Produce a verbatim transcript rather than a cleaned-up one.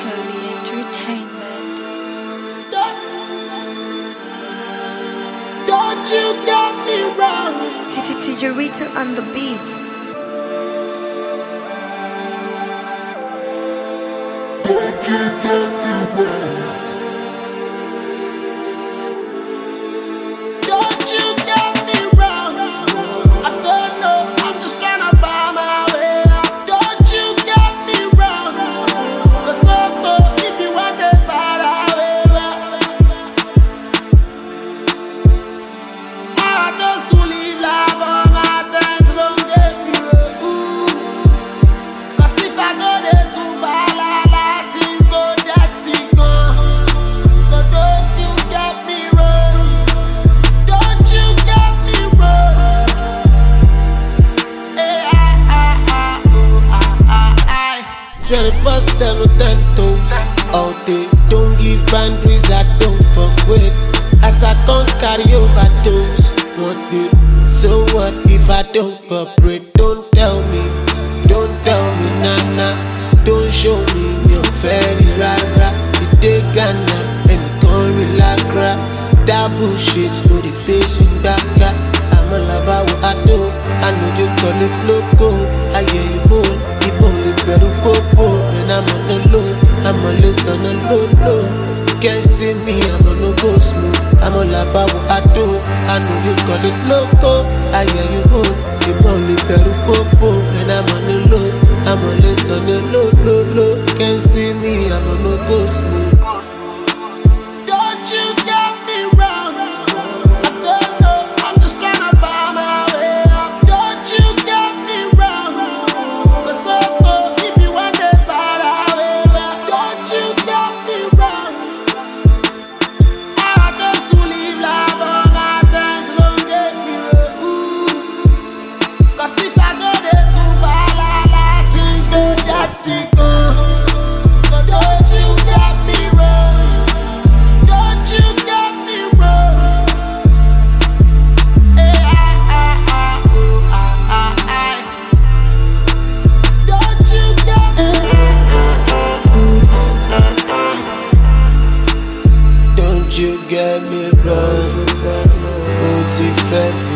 Girly Entertainment. Don't, don't you get me wrong. Tijarito on the beat. Don't you get me wrong. Don't you get me wrong. I don't know, I'm just trying to find my way out. Don't you get me wrong. Cause so far, if you want to find out, I just to live life on my terms, don't get me wrong. Cause if I go there soon, bye, things go dirty, gone. So don't you get me wrong. Don't you get me wrong. Hey, I, I, I, oh, I, I, I. twenty-four seven, ten toes all day. Don't give boundaries, I don't fuck with. As I can't carry overdose one day. So what if I don't cooperate? Don't tell me, don't tell me, nah nah. Don't show me you're very rara. You take Ghana and you can't relax, crap. That bullshit, no the patient back. I'm all about what I do. I know you call it loco. I hear you moan, you only better popo. And I'm on the low, I'm always on the low, low. You can't see me, I'm on no go smooth. I'm all about what I do. I know you call it loco. I hear you moan, you only better popo. And I'm on the low, I'm always on the low, low, low. Can't see me, I'm on no go smooth. Don't you get me wrong. I don't know, I'm just trying to find my way out. Don't you get me wrong. Cause so far, if you want to find out, don't you get me wrong. I just to live life on my terms, don't get me wrong. Cause if I go there soon, bye, things go dirty, gone. So don't you get me wrong. Don't you get me wrong. Hey, I, I, I, oh, I, I, I. Don't you get me. Don't you get me wrong. Ó ti fẹ́ fi